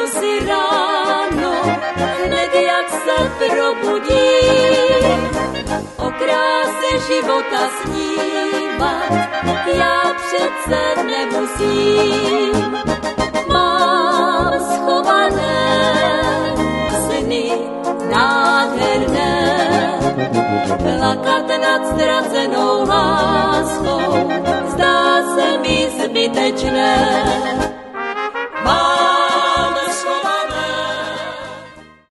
si ráno, hned jak se probudím, o kráse života snívat, já přece nemusím. Mám schované sny nádherné, plakat nad ztracenou láskou zdá se mi zbytečné.